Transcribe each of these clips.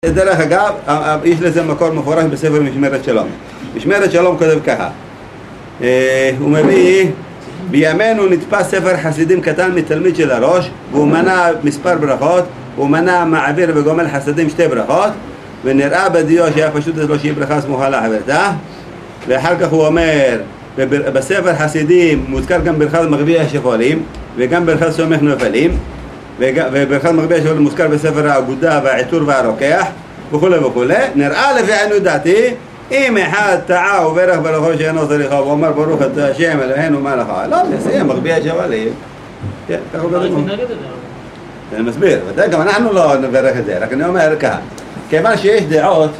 דרך אגב, יש לזה מקור מפורש בספר משמרת שלום. משמרת שלום כותב ככה, הוא מביא, בימינו נתפס ספר חסידים קטן מתלמיד של הראש, והוא מנה מספר ברכות, הוא מנה מעביר וגומל חסדים שתי ברכות, ונראה בדיו שהיה פשוט לו שהיא ברכה סמוכה לחברתה, ואחר כך הוא אומר, בספר חסידים מוזכר גם ברכת מגביה שפועלים, וגם ברכת סומך נופלים, וברכת מגביה שפועלים מוזכר בספר האגודה והעיטור והרוקח, וכו' וכו'. נראה לפי עניות דעתי, אם אחד טעה וברך ברכו שאינו צריכה ואומר ברוך אתה השם אלוהינו מלך העולם, יסיים מגביה שפועלים. כן, ככה הוא כתוב. אני מסביר, ודאי גם אנחנו לא נברך את זה, רק אני אומר ככה, כיוון שיש דעות,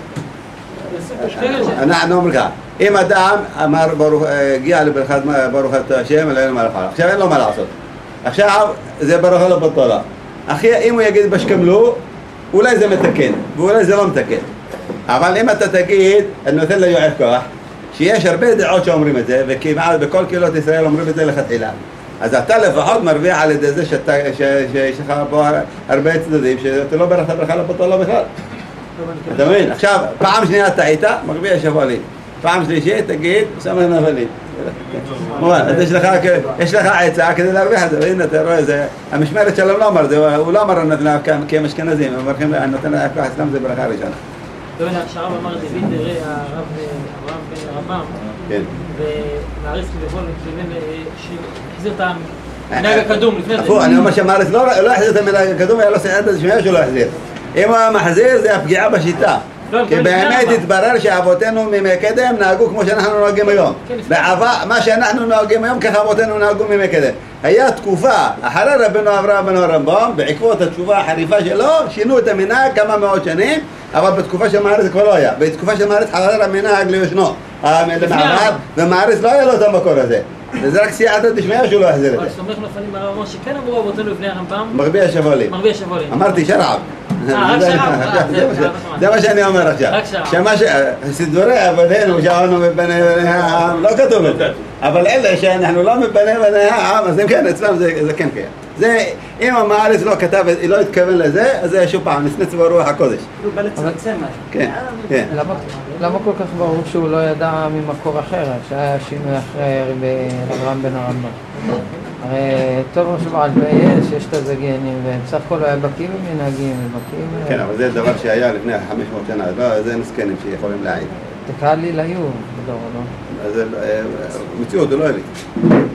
אנחנו אומרים ככה, אם אדם אמר הגיע לברכת ברוך אתה השם אלוהינו מלך העולם, עכשיו אין לו מה לעשות, עכשיו זה ברכה לא בטלה, אם הוא יגיד בשכמלו, אולי זה מתקן, ואולי זה לא מתקן, אבל אם אתה תגיד, אני נותן ליועץ כוח, שיש הרבה דעות שאומרים את זה, וכמעט בכל קהילות ישראל אומרים את זה לכתחילה, אז אתה לפחות מרוויח על ידי זה שיש לך פה הרבה צדדים שאתה לא ברכת ברכה לא בטלה בכלל. אתה מבין? עכשיו, פעם שנייה טעית, מגביה שפועלים. פעם שלישית, תגיד, סמך נפלים. אז יש לך עצה כדי להרוויח את זה, והנה אתה רואה, המשמרת שלום לא אמר, הוא לא אמר נותן לה כהם אשכנזים, הם מברכים לה, נותן לה כוח אצלם, זה ברכה ראשונה. אתה יודע, כשהרב אמר את זה, וידרי, הרב אברהם בן רבם, ומעריס כביכול, שהחזיר את המנהג הקדום לפני זה. אני אומר שמעריס לא החזיר את המנהג הקדום, היה לו סייעתא דשמיא שהוא לא החזיר. אם הוא מחזיר זה הפגיעה בשיטה, כי באמת התברר שאבותינו מימי קדם נהגו כמו שאנחנו נוהגים היום. מה שאנחנו נוהגים היום ככה אבותינו נהגו מימי קדם. היה תקופה אחרי רבנו אברהם בן הרמב"ם, בעקבות התשובה החריפה שלו שינו את המנהג כמה מאות שנים, אבל בתקופה של מעריס זה כבר לא היה. בתקופה של מעריס חזר המנהג ליושנו ומעריס לא היה לו את המקור הזה, וזה רק סייעתא דשמיא שהוא לא החזיר את זה. אבל סומך נפלים הרב אמר שכן אמרו אבותינו לפני הרמב"ם מגביה שפועלים. אמרתי שרעב. זה מה שאני אומר עכשיו. סידורי אבותינו שאנו מבני העם, לא כתוב את זה. אבל אלה שאנחנו לא מבני העם, אז אם כן, אצלם זה כן קיים. זה, אם המעריס לא כתב, לא התכוון לזה, אז זה שוב פעם, נסנץ ברוח הקודש. הוא בא לצמצם משהו. כן. למה כל כך ברור שהוא לא ידע ממקור אחר, שהיה שינוי אחר באברהם בן הרמב"ם? הרי טוב שבעל ויש, יש את הזגיינים, ובסך הכל הוא היה בקיא במנהגים, כן, אבל זה דבר שהיה לפני 500 שנה, זה מסכנים שיכולים להעיד. תקהל לי ליום, בדור, לא? אז מציאות, הוא לא הביא.